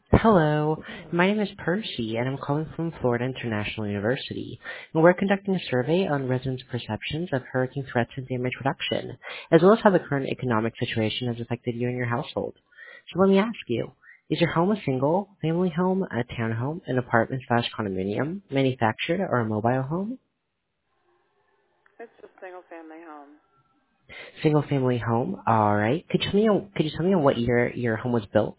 Hello, my name is Percy, and I'm calling from Florida International University. And we're conducting a survey on residents' perceptions of hurricane threats and damage reduction, as well as how the current economic situation has affected you and your household. So let me ask you, is your home a single-family home, a townhome, an apartment/condominium, manufactured, or a mobile home? It's a single family home. Single-family home, all right. Could you tell me on what year your home was built?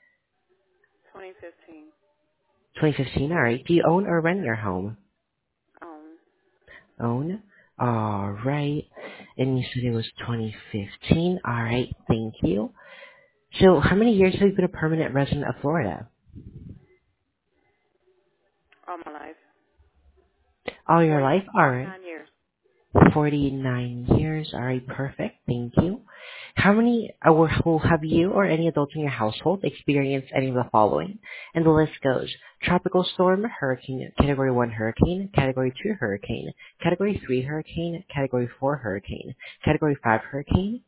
2015. 2015, all right. Do you own or rent your home? Um, Own. All right. And you said it was 2015. All right. Thank you. So how many years have you been a permanent resident of Florida? all my life. All your 40, life? All right. 49 years. 49 years. All right. Perfect. Thank you. How many, or have you or any adults in your household experienced any of the following? And the list goes: tropical storm, hurricane, category 1 hurricane, category 2 hurricane, category 3 hurricane, category 4 hurricane, category 5 hurricane,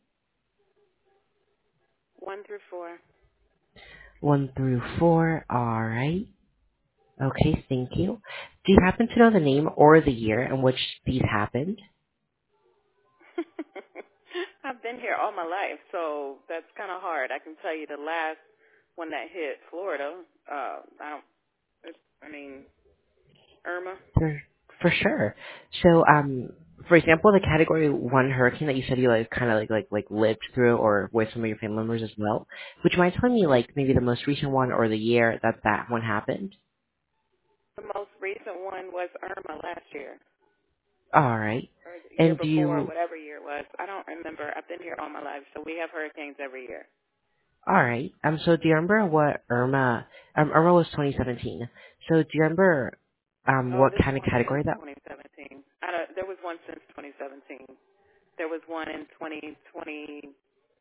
1 through 4. 1 through 4. All right. Okay, thank you. Do you happen to know the name or the year in which these happened? I've been here all my life, so that's kind of hard. I can tell you the last one that hit Florida. I mean, Irma. For sure. So, for example, the Category 1 hurricane that you said you kind of lived through, or with some of your family members as well. Would you mind telling me maybe the most recent one or the year that one happened? The most recent one was Irma last year, All right. or the year And do before, you? whatever year it was. I don't remember. I've been here all my life, so we have hurricanes every year. All right. So do you remember what Irma? Irma was 2017. So do you remember Oh, what this kind of one since category that? 2017. There was one since 2017. There was one in 2020,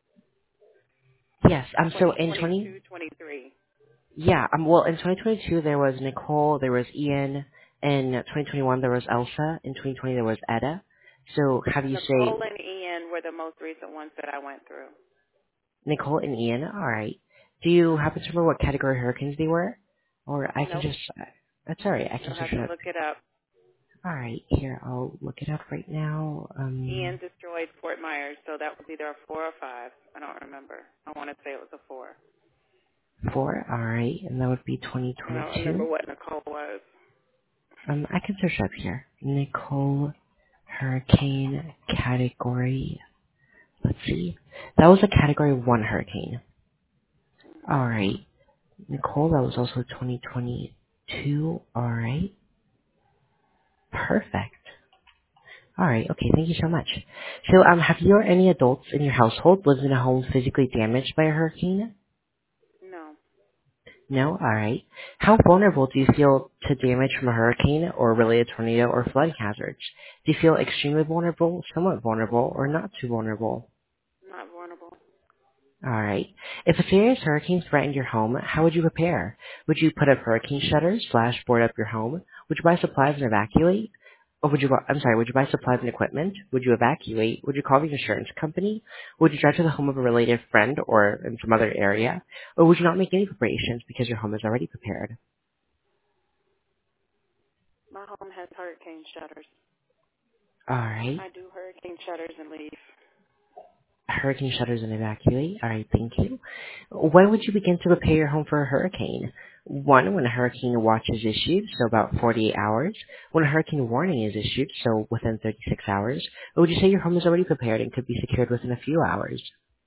Yes. So in 20, 23. yeah. Well, in 2022 there was Nicole, there was Ian. In 2021 there was Elsa. In 2020 there was Etta. So have you say Nicole and Ian were the most recent ones that I went through. Nicole and Ian? All right. Do you happen to remember what category hurricanes they were? Or I can Nope. just. That's all right. I can You'll search have to it up. look it up. All right. Here, I'll look it up right now. Ian destroyed Fort Myers, so that was either a 4 or 5. I don't remember. I want to say it was a 4. 4. All right. And that would be I don't remember 2022. what Nicole was. I can search up here. Nicole hurricane category. Let's see. That was a category 1 hurricane. Hmm. Alright. Nicole, that was also 2022. Alright. Perfect. Alright, okay, thank you so much. So, have you or any adults in your household lived in a home physically damaged by a hurricane? No. No? Alright. How vulnerable do you feel to damage from a hurricane or related tornado or flooding hazards? Do you feel extremely vulnerable, somewhat vulnerable, or not too vulnerable? Not vulnerable. All right. If a serious hurricane threatened your home, how would you prepare? Would you put up hurricane shutters / board up your home? Would you buy supplies and evacuate? Or would you buy supplies and equipment? Would you evacuate? Would you call the insurance company? Would you drive to the home of a related friend or in some other area? Or would you not make any preparations because your home is already prepared? My home has hurricane shutters. All right. I do hurricane shutters and leave. Hurricane shutters and evacuate. All right, thank you. When would you begin to prepare your home for a hurricane? 1, when a hurricane watch is issued, so about 48 hours. When a hurricane warning is issued, so within 36 hours. Or would you say your home is already prepared and could be secured within a few hours?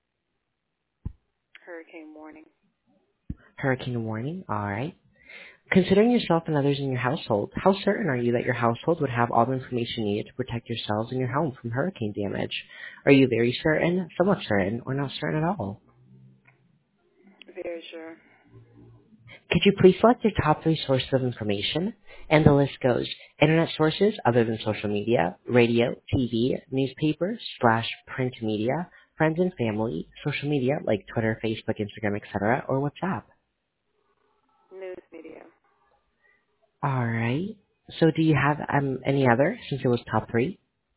Hurricane warning. Hurricane warning. All right. Considering yourself and others in your household, how certain are you that your household would have all the information needed to protect yourselves and your home from hurricane damage? Are you very certain, somewhat certain, or not certain at all? Very sure. Could you please select your top 3 sources of information? And the list goes: internet sources other than social media, radio, TV, newspaper / print media, friends and family, social media like Twitter, Facebook, Instagram, etc., or WhatsApp. News media. Alright. So do you have any other, since it was top 3?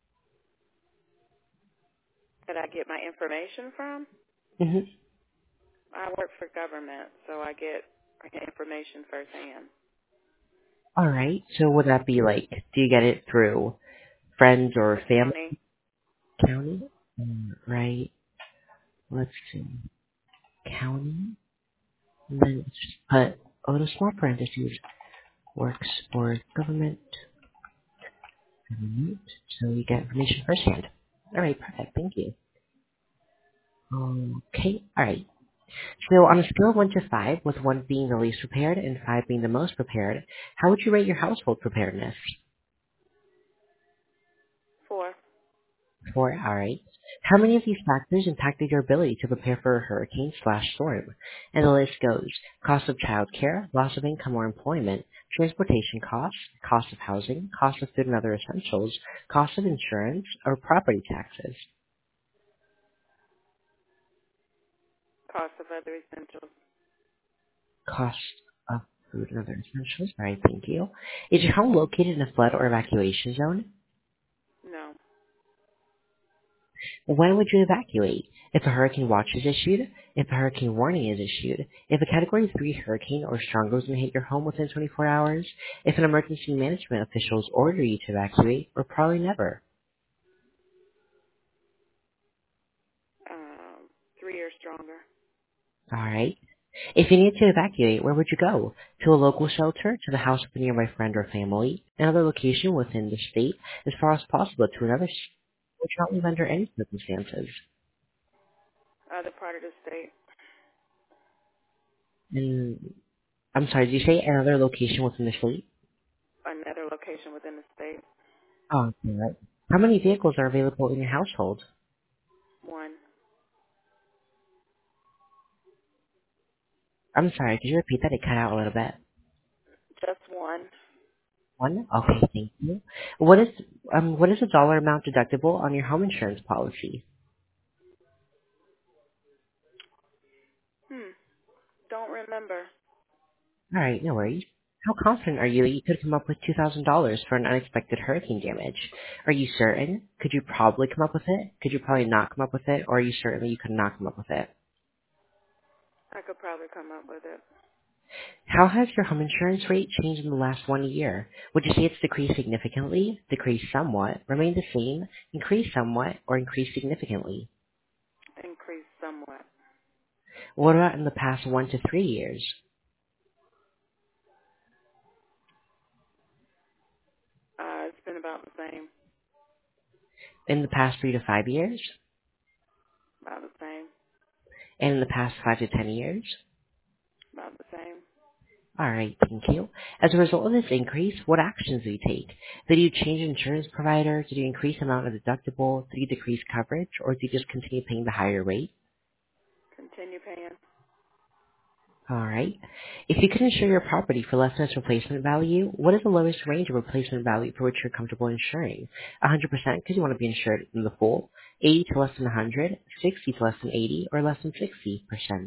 That I get my information from? Mm-hmm. I work for government, so I get information firsthand. All right. So would that be like, do you get it through friends or The family? county. County? Right. Let's see. County. And then let's just put a little small parentheses. Works for government. Government. So you get information firsthand. All right. Perfect. Thank you. Okay. All right. So on a scale of 1 to 5, with 1 being the least prepared and 5 being the most prepared, how would you rate your household preparedness? 4. 4, alright. How many of these factors impacted your ability to prepare for a hurricane slash storm? And the list goes, cost of childcare, loss of income or employment, transportation costs, cost of housing, cost of food and other essentials, cost of insurance, or property taxes. Cost of other essentials. Cost of food and other essentials. Alright, thank you. Is your home located in a flood or evacuation zone? No. When would you evacuate? If a hurricane watch is issued, if a hurricane warning is issued, if a Category 3 hurricane or stronger is going to hit your home within 24 hours, if an emergency management officials order you to evacuate, or probably never. 3 or stronger. Alright. If you need to evacuate, where would you go? To a local shelter, to the house of a nearby friend or family, another location within the state, as far as possible to another state, which not leave under any circumstances. Other part of the state. And, I'm sorry, did you say another location within the state? Another location within the state. Oh, okay, right. How many vehicles are available in your household? 1. I'm sorry, could you repeat that? It cut out a little bit. Just 1. 1? Okay, thank you. What is the dollar amount deductible on your home insurance policy? Don't remember. Alright, no worries. How confident are you that you could come up with $2,000 for an unexpected hurricane damage? Are you certain? Could you probably come up with it? Could you probably not come up with it? Or are you certain that you could not come up with it? I could probably come up with it. How has your home insurance rate changed in the last 1 year? Would you say it's decreased significantly, decreased somewhat, remained the same, increased somewhat, or increased significantly? Increase somewhat. What about in the past 1 to 3 years? It's been about the same. In the past 3 to 5 years? About the same. And in the past 5 to 10 years? About the same. Alright, thank you. As a result of this increase, what actions did you take? Did you change insurance provider? Did you increase the amount of deductible? Did you decrease coverage? Or did you just continue paying the higher rate? Continue paying. Alright. If you could insure your property for less than its replacement value, what is the lowest range of replacement value for which you're comfortable insuring? 100% because you want to be insured in the full, 80 to less than 100, 60 to less than 80, or less than 60%.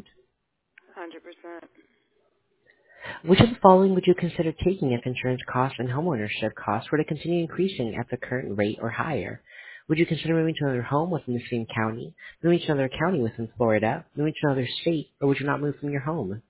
100%. Which of the following would you consider taking if insurance costs and homeownership costs were to continue increasing at the current rate or higher? Would you consider moving to another home within the same county, moving to another county within Florida, moving to another state, or would you not move from your home?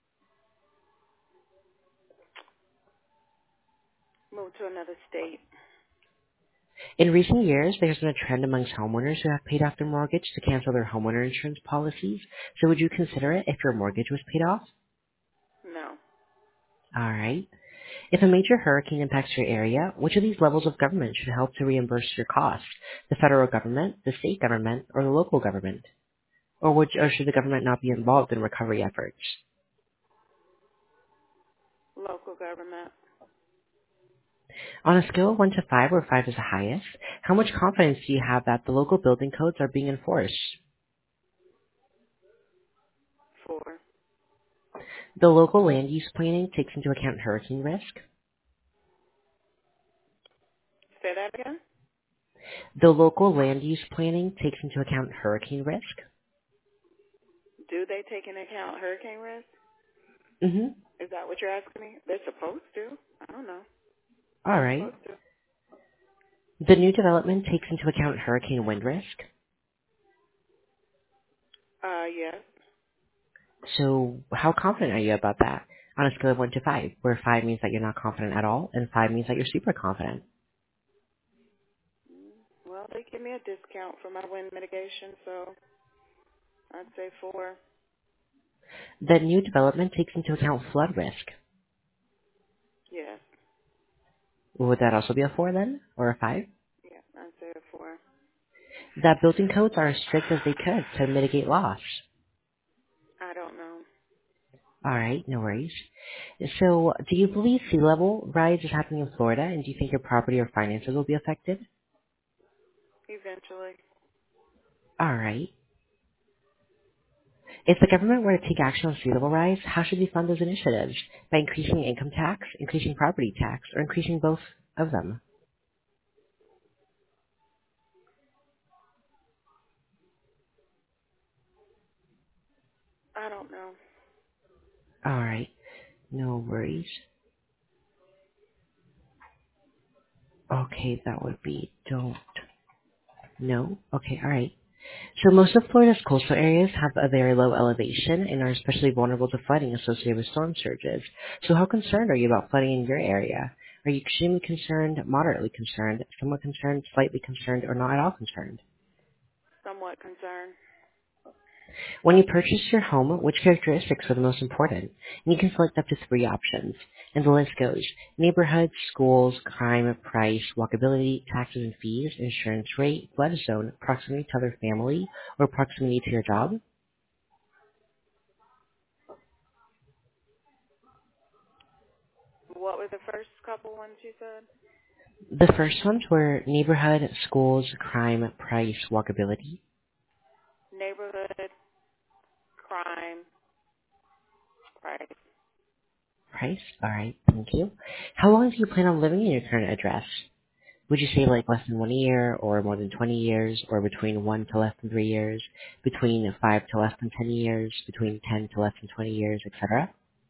Move to another state. In recent years, there's been a trend amongst homeowners who have paid off their mortgage to cancel their homeowner insurance policies. So would you consider it if your mortgage was paid off? No. All right. If a major hurricane impacts your area, which of these levels of government should help to reimburse your costs? The federal government, the state government, or the local government? Or should the government not be involved in recovery efforts? Local government. On a scale of 1 to 5, where 5 is the highest, how much confidence do you have that the local building codes are being enforced? 4. The local land use planning takes into account hurricane risk. Say that again? The local land use planning takes into account hurricane risk. Do they take into account hurricane risk? Mm-hmm. Is that what you're asking me? They're supposed to. I don't know. All They're right. supposed to. The new development takes into account hurricane wind risk. Yes. So how confident are you about that? On a scale of 1 to 5, where 5 means that you're not confident at all, and 5 means that you're super confident. Well, they give me a discount for my wind mitigation, so I'd say 4. The new development takes into account flood risk. Yes. Would that also be a 4 then, or a 5? Yeah, I'd say a 4. That building codes are as strict as they could to mitigate loss. I don't know. Alright, no worries. So, do you believe sea level rise is happening in Florida, and do you think your property or finances will be affected? Eventually. Alright. If the government were to take action on sea level rise, how should we fund those initiatives? By increasing income tax, increasing property tax, or increasing both of them? I don't know. Alright, no worries. Okay, that would be don't know. Okay, alright. So most of Florida's coastal areas have a very low elevation and are especially vulnerable to flooding associated with storm surges. So how concerned are you about flooding in your area? Are you extremely concerned, moderately concerned, somewhat concerned, slightly concerned, or not at all concerned? Somewhat concerned. When you purchase your home, which characteristics are the most important? And you can select up to 3 options. And the list goes: neighborhood, schools, crime, price, walkability, taxes and fees, insurance rate, flood zone, proximity to other family, or proximity to your job. What were the first couple ones you said? The first ones were neighborhood, schools, crime, price, walkability. Neighborhood, crime, price. Price? Alright, thank you. How long do you plan on living in your current address? Would you say like less than 1 year, or more than 20 years, or between 1 to less than 3 years, between 5 to less than 10 years, between 10 to less than 20 years, etc.?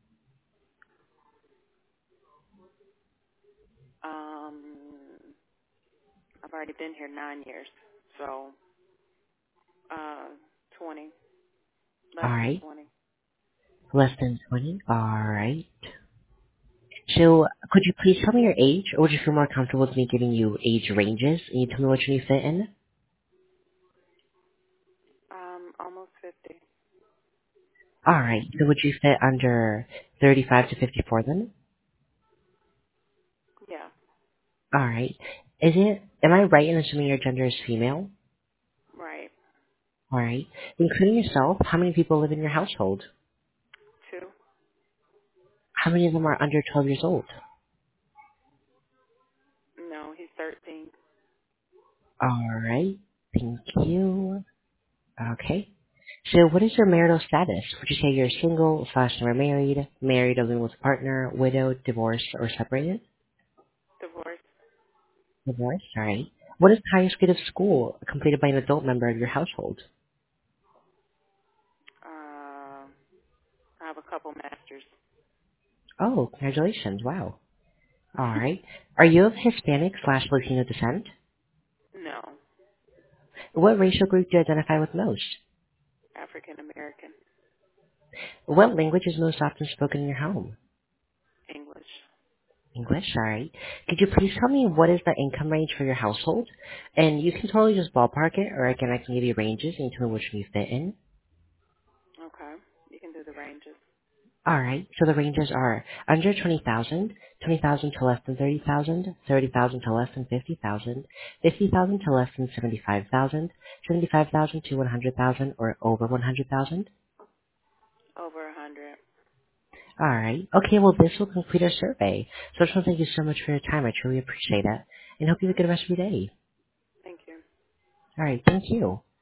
Um, I've already been here 9 years, so 20, less than Alright, 20. less than 20? Alright. So, could you please tell me your age, or would you feel more comfortable with me giving you age ranges, and you tell me which one you fit in? Almost 50. Alright, so would you fit under 35 to 54 then? Yeah, Alright. Am I right in assuming your gender is female? right. Alright. Including yourself, how many people live in your household? 2. How many of them are under 12 years old? No, he's 13. Alright. Thank you. Okay. So what is your marital status? Would you say you're single, slash never married, married or living with a partner, widowed, divorced, or separated? Divorce. Divorced, alright. What is the highest grade of school completed by an adult member of your household? I have a couple masters. Oh, congratulations, wow. Alright. Are you of Hispanic slash Latino descent? No, What racial group do you identify with most? African American. What language is most often spoken in your home? English. English, alright. Could you please tell me what is the income range for your household? And you can totally just ballpark it, or again, I can give you ranges and you tell me which one you fit in. Okay, you can do the ranges. Alright, so the ranges are under 20,000, 20,000 to less than 30,000, 30,000 to less than 50,000, 50,000 to less than 75,000, 75,000 to 100,000, or over 100,000. Over 100. Alright, okay, well this will complete our survey. So I just want to thank you so much for your time. I truly appreciate it. And hope you have a good rest of your day. Thank you. Alright, thank you.